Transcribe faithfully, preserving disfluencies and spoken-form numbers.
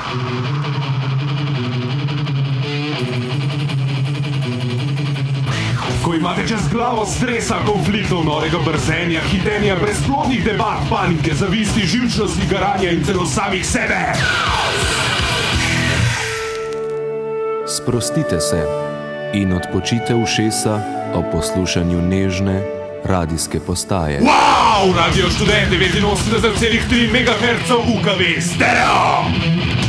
Ko imate čez glavo stresa, konfliktov, norega brzenja, hitenja, brezplodnih debat, panike, zavisti, živčnosti, garanja in celo samih sebe. Sprostite se in odpočite ušesa ob poslušanju nežne radijske postaje. Wow! Radio Študent devetinosemdeset celih tri megaherca U K V stereo!